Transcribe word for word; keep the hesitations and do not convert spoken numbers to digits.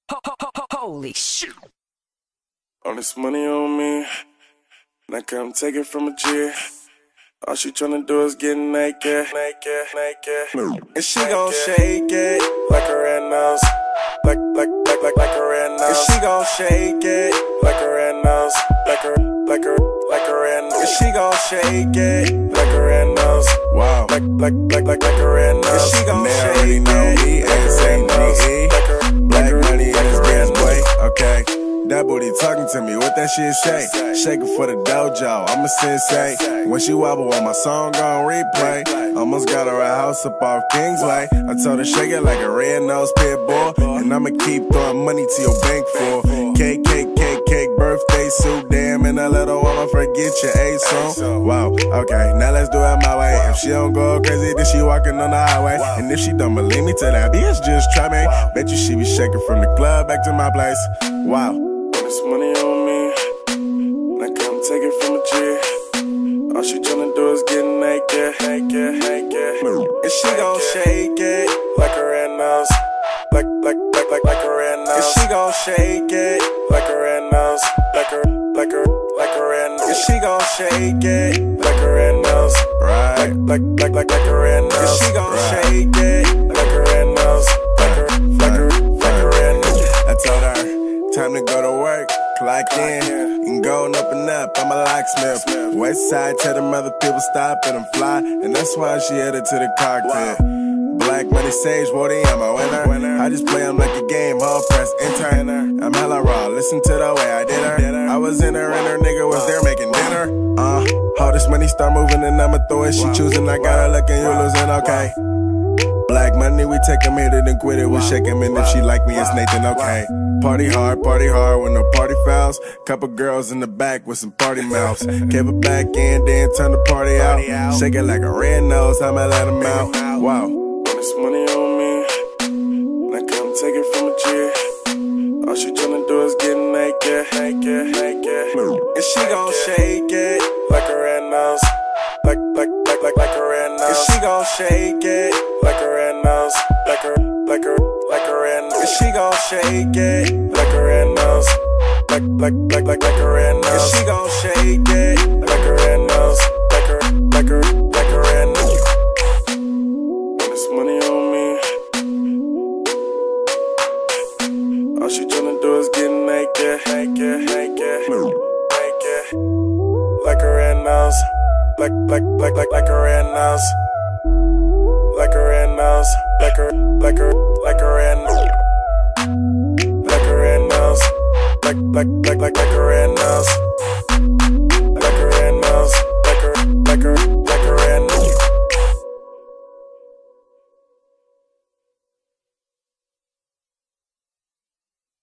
Holy shit. All this money on me, and I come take it from a G. All she tryna do is get naked, naked, naked. And she gon' shake it like a red nose, like, like, like, like, like a red nose. And she gon' shake it like a red nose, like a, like a, like a red nose. And she gon' shake it like a red nose, wow, like, like, like, like, like a red nose. And she gon' shake it like a red nose, like a, black money in his red boy, okay. That booty talking to me, what that shit say? Shake it for the dojo, I'm a sensei. When she wobble on my song gon' replay. Almost got her a house up off Kingsway. I told her shake it like a red-nosed pit bull, and I'ma keep throwing money to your bank for cake, cake, cake, cake, birthday suit. Damn, and a little woman forget your A song. Wow, okay, now let's do it my way. If she don't go crazy, then she walking on the highway. And if she don't believe me, tell that bitch just try me. Bet you she be shaking from the club back to my place. Wow. This money on me, and I come take it from a G. All she tryna do is get naked, naked, naked. And she gon' shake it like a red nose, like, like, like, like, like a red nose. And she gon' shake it like a red nose, like a, like a, like a red nose. And she gon' shake it like a red nose, right? Like, like, like, like a red nose. And she gon' right. shake it like a red nose, like a, like a, like a red nose. I told her. Time to go to work, clock in, and going up and up, I'm a locksmith. West side, tell them other people stop and I'm fly, and that's why she headed to the cockpit. Black money sage, Woody, I'm a winner. I just play them like a game, hall press, enter. I'm hella raw, listen to the way I did her. I was in her and her nigga was there making dinner. Uh, all this money start moving and I'ma throw it. She choosing, I got her looking, you losing, okay. Black money, we take him, hit it and quit it. We shake him, and if she like me, it's Nathan, okay. Party hard, party hard with no party fouls. Couple girls in the back with some party mouths. Kept it back in, then turn the party out. Shake it like a red nose, I'ma let him out. Wow. This money on me, and I come take it from a G. All she tryna do is get naked, naked, naked. And she gon' shake it like a red nose, like, like, like, like, like a red nose. And she gon' shake it like a red nose, like a, like a, like a red nose. And she gon' shake it like a red nose, like, like, like, like, like a red nose. And she gon' shake it like a red nose, like a, like a, like a red nose. This money on me, all she tryna do is get naked, naked, naked, naked, like a red nose. Like, like, like, like, like a red nose, like a red nose, like a, like a, like a red nose, like a red nose, like, like, like, like, like a red nose.